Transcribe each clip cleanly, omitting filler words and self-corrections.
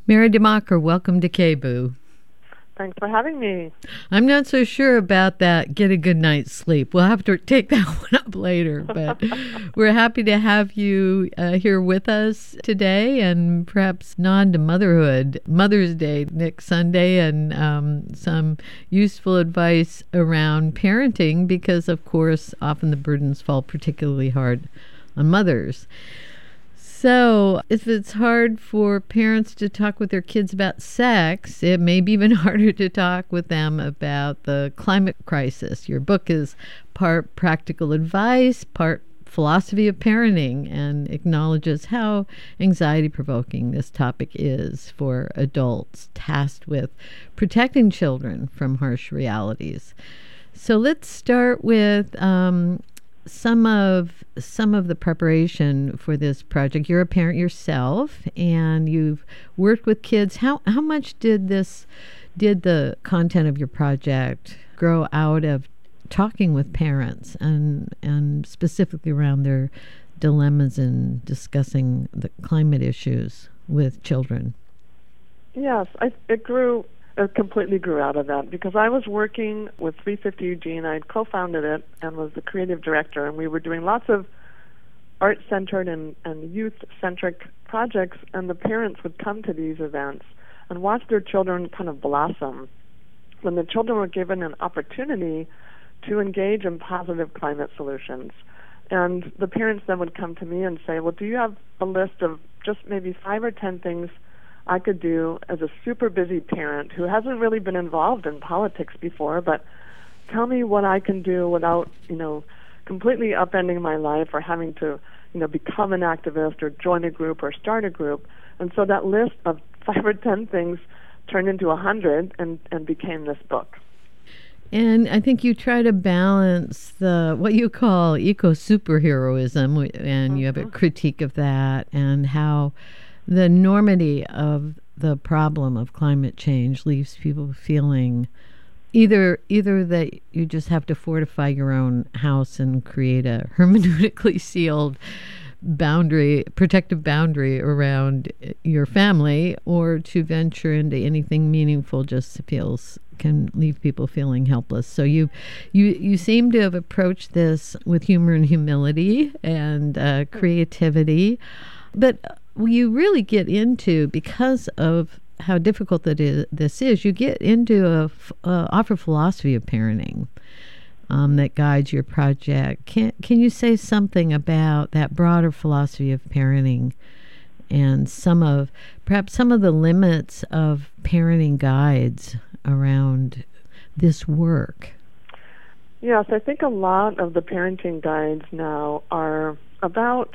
Mary DeMacher, welcome to KBOO. Thanks for having me. I'm not so sure about that. Get a good night's sleep. We'll have to take that one up later, but we're happy to have you here with us today, and perhaps nod to motherhood. Mother's Day next Sunday, and some useful advice around parenting, because of course often the burdens fall particularly hard on mothers. So if it's hard for parents to talk with their kids about sex, it may be even harder to talk with them about the climate crisis. Your book is part practical advice, part philosophy of parenting, and acknowledges how anxiety-provoking this topic is for adults tasked with protecting children from harsh realities. So let's start with some of the preparation for this project. You're a parent yourself, and you've worked with kids. How much did the content of your project grow out of talking with parents and specifically around their dilemmas in discussing the climate issues with children? Yes, it completely grew out of that, because I was working with 350 Eugene. I had co-founded it and was the creative director, and we were doing lots of art-centered and youth-centric projects, and the parents would come to these events and watch their children kind of blossom when the children were given an opportunity to engage in positive climate solutions. And the parents then would come to me and say, well, do you have a list of just maybe 5 or 10 things I could do as a super busy parent who hasn't really been involved in politics before, but tell me what I can do without, completely upending my life or having to, become an activist or join a group or start a group. And so that list of 5 or 10 things turned into 100 and became this book. And I think you try to balance what you call eco-superheroism, and you have a critique of that, and how the enormity of the problem of climate change leaves people feeling either that you just have to fortify your own house and create a hermeneutically sealed protective boundary around your family, or to venture into anything meaningful just can leave people feeling helpless. So you seem to have approached this with humor and humility and creativity, but you really get into, because of how difficult this is, you get into offer philosophy of parenting that guides your project. Can you say something about that broader philosophy of parenting and perhaps some of the limits of parenting guides around this work? Yes, I think a lot of the parenting guides now are about,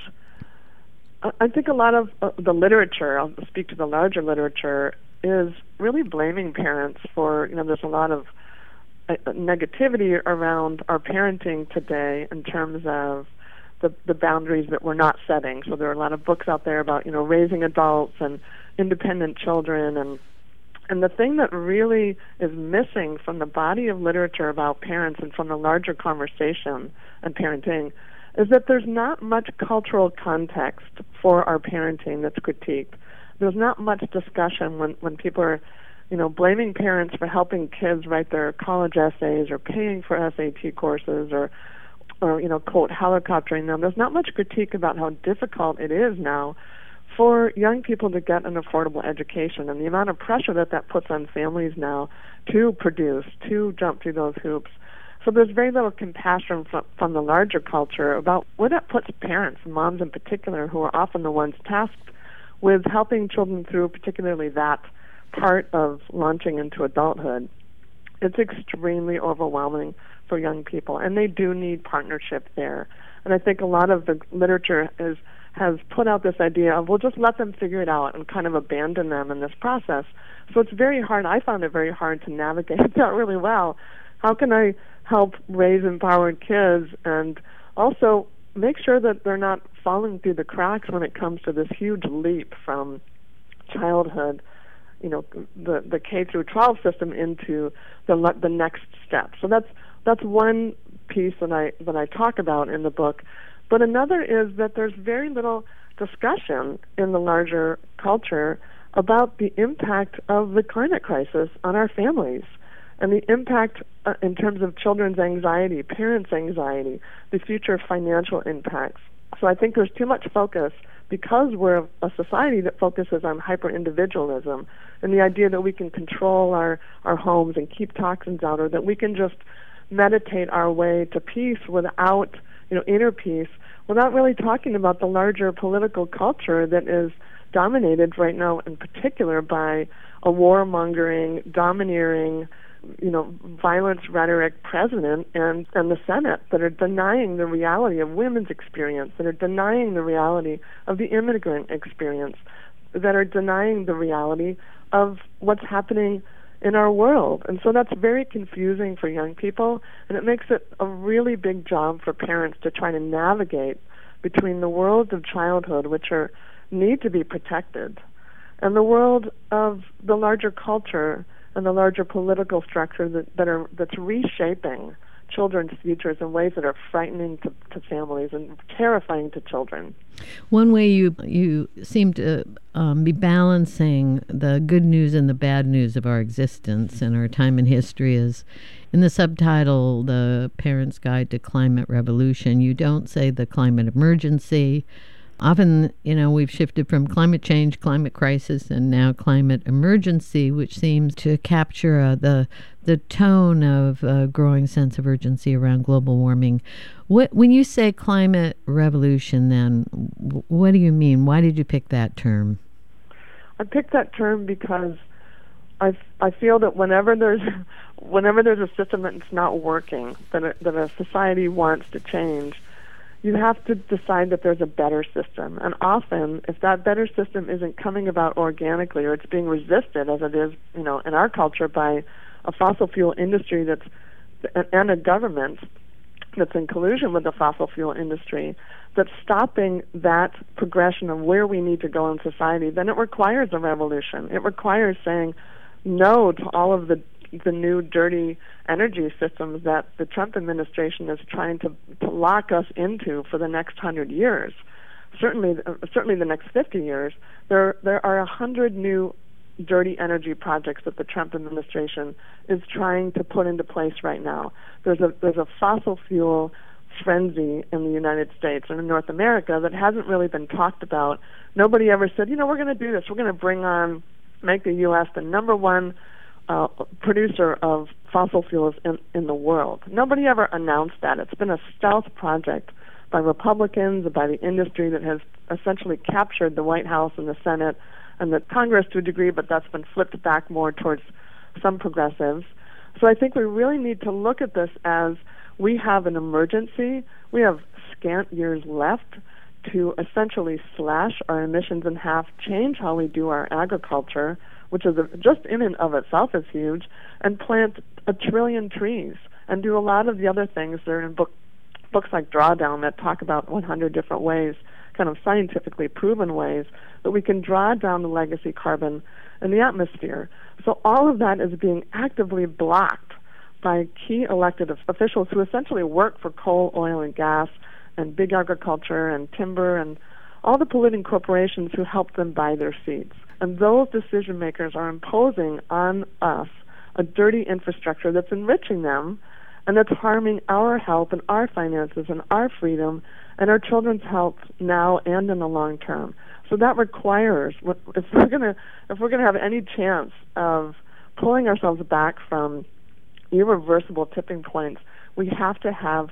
I think a lot of the literature, I'll speak to the larger literature, is really blaming parents for, there's a lot of negativity around our parenting today in terms of the boundaries that we're not setting. So there are a lot of books out there about, raising adults and independent children. And the thing that really is missing from the body of literature about parents and from the larger conversation on parenting is that there's not much cultural context for our parenting that's critiqued. There's not much discussion when people are, blaming parents for helping kids write their college essays or paying for SAT courses or quote, helicoptering them. There's not much critique about how difficult it is now for young people to get an affordable education, and the amount of pressure that puts on families now to produce, to jump through those hoops. So there's very little compassion from the larger culture about where that puts parents, moms in particular, who are often the ones tasked with helping children through particularly that part of launching into adulthood. It's extremely overwhelming for young people, and they do need partnership there. And I think a lot of the literature has put out this idea of, we'll just let them figure it out and kind of abandon them in this process. So it's very hard. I found it very hard to navigate that really well. How can I help raise empowered kids and also make sure that they're not falling through the cracks when it comes to this huge leap from childhood, the K through 12 system into the next step. So that's one piece that I talk about in the book. But another is that there's very little discussion in the larger culture about the impact of the climate crisis on our families and the impact in terms of children's anxiety, parents' anxiety, the future financial impacts. So I think there's too much focus because we're a society that focuses on hyper-individualism and the idea that we can control our homes and keep toxins out, or that we can just meditate our way to peace without, inner peace, without really talking about the larger political culture that is dominated right now in particular by a warmongering, domineering, violence rhetoric president and the Senate that are denying the reality of women's experience, that are denying the reality of the immigrant experience, that are denying the reality of what's happening in our world. And so that's very confusing for young people, and it makes it a really big job for parents to try to navigate between the worlds of childhood, which need to be protected, and the world of the larger culture and the larger political structure that's reshaping children's futures in ways that are frightening to families and terrifying to children. One way you seem to be balancing the good news and the bad news of our existence and our time in history is in the subtitle, The Parent's Guide to Climate Revolution. You don't say the climate emergency. Often, we've shifted from climate change, climate crisis, and now climate emergency, which seems to capture the tone of a growing sense of urgency around global warming. When you say climate revolution, then, what do you mean? Why did you pick that term? I picked that term because I feel that whenever there's a system that's not working, that a society wants to change, you have to decide that there's a better system. And often, if that better system isn't coming about organically, or it's being resisted, as it is, in our culture, by a fossil fuel industry and a government that's in collusion with the fossil fuel industry, that's stopping that progression of where we need to go in society, then it requires a revolution. It requires saying no to all of the new dirty energy systems that the Trump administration is trying to lock us into for the next 100 years. Certainly the next 50 years. There are 100 new dirty energy projects that the Trump administration is trying to put into place right now. There's a fossil fuel frenzy in the United States and in North America that hasn't really been talked about. Nobody ever said, we're going to do this. We're going to make the U.S. the number one producer of fossil fuels in the world. Nobody ever announced that. It's been a stealth project by Republicans, by the industry that has essentially captured the White House and the Senate and the Congress to a degree, but that's been flipped back more towards some progressives. So I think we really need to look at this as we have an emergency. We have scant years left to essentially slash our emissions in half, change how we do our agriculture, which is just in and of itself is huge, and plant 1 trillion trees and do a lot of the other things that are in books like Drawdown that talk about 100 different ways, kind of scientifically proven ways, that we can draw down the legacy carbon in the atmosphere. So all of that is being actively blocked by key elected officials who essentially work for coal, oil, and gas, and big agriculture and timber and all the polluting corporations who help them buy their seeds. And those decision makers are imposing on us a dirty infrastructure that's enriching them and that's harming our health and our finances and our freedom and our children's health now and in the long term. So that requires, if we're gonna have any chance of pulling ourselves back from irreversible tipping points, we have to have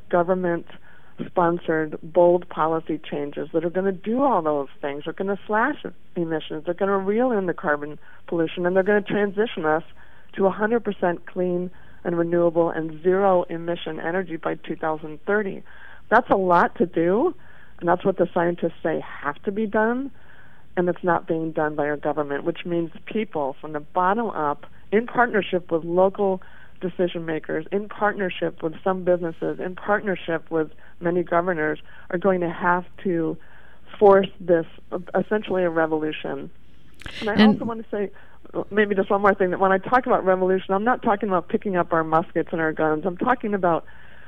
government-sponsored, bold policy changes that are going to do all those things. They're going to slash emissions. They're going to reel in the carbon pollution, and they're going to transition us to 100% clean and renewable and zero-emission energy by 2030. That's a lot to do, and that's what the scientists say have to be done, and it's not being done by our government, which means people from the bottom up, in partnership with local decision makers, in partnership with some businesses, in partnership with many governors, are going to have to force this, essentially a revolution. And I also want to say, maybe just one more thing, that when I talk about revolution, I'm not talking about picking up our muskets and our guns. I'm talking about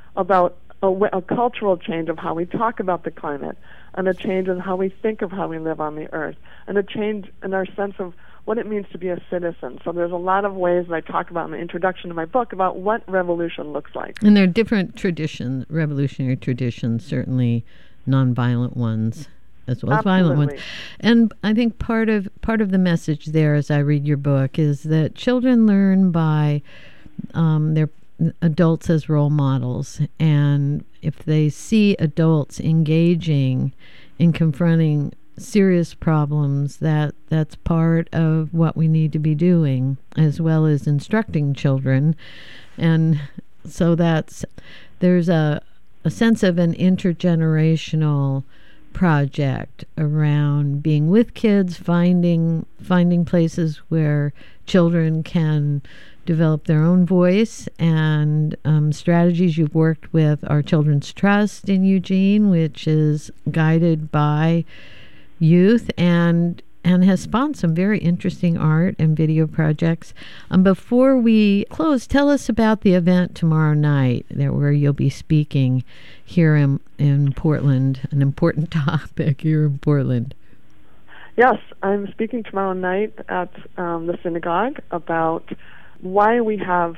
a cultural change of how we talk about the climate, and a change in how we think of how we live on the earth, and a change in our sense of what it means to be a citizen. So there's a lot of ways that I talk about in the introduction to my book about what revolution looks like. And there are different traditions, revolutionary traditions, certainly nonviolent ones as well as violent ones. And I think part of the message there, as I read your book, is that children learn by their adults as role models, and if they see adults engaging in confronting serious problems, that's part of what we need to be doing, as well as instructing children. And so there's a sense of an intergenerational project around being with kids, finding places where children can develop their own voice, and strategies. You've worked with our Children's Trust in Eugene, which is guided by youth and has spawned some very interesting art and video projects. Before we close, tell us about the event tomorrow night where you'll be speaking here in Portland, an important topic here in Portland. Yes, I'm speaking tomorrow night at the synagogue about why we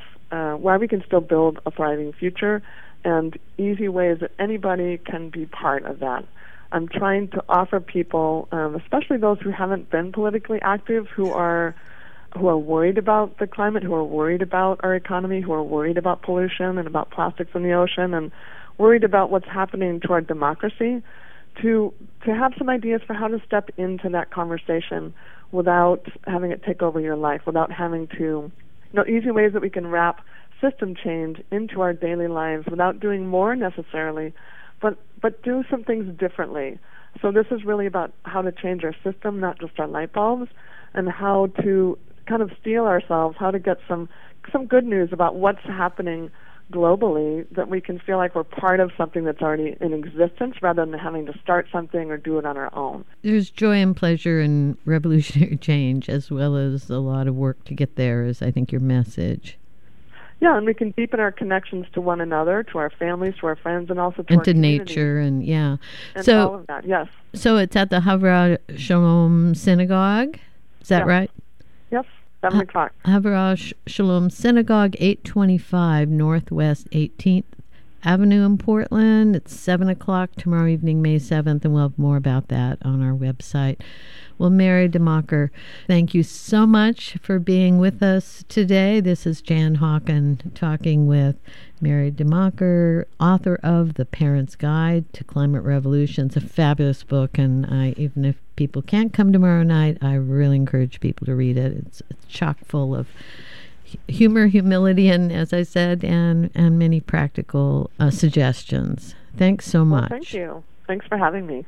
can still build a thriving future and easy ways that anybody can be part of that. I'm trying to offer people, especially those who haven't been politically active, who are worried about the climate, who are worried about our economy, who are worried about pollution and about plastics in the ocean, and worried about what's happening to our democracy, to have some ideas for how to step into that conversation without having it take over your life, without having to, easy ways that we can wrap system change into our daily lives without doing more necessarily, but do some things differently. So this is really about how to change our system, not just our light bulbs, and how to kind of steel ourselves, how to get some good news about what's happening globally, that we can feel like we're part of something that's already in existence rather than having to start something or do it on our own. There's joy and pleasure in revolutionary change, as well as a lot of work to get there, is I think your message. Yeah, and we can deepen our connections to one another, to our families, to our friends, and also to our community. Nature, and And all of that, yes. So it's at the Havrah Shalom Synagogue, is that right? Yes, 7 o'clock. Havrah Shalom Synagogue, 825 Northwest 18th Avenue in Portland. It's 7 o'clock tomorrow evening, May 7th, and we'll have more about that on our website. Well, Mary DeMacher, thank you so much for being with us today. This is Jan Hawken talking with Mary DeMacher, author of The Parent's Guide to Climate Revolution. It's a fabulous book, and even if people can't come tomorrow night, I really encourage people to read it. It's chock full of humor, humility, and, as I said, and many practical suggestions. Thanks so much. Well, thank you. Thanks for having me.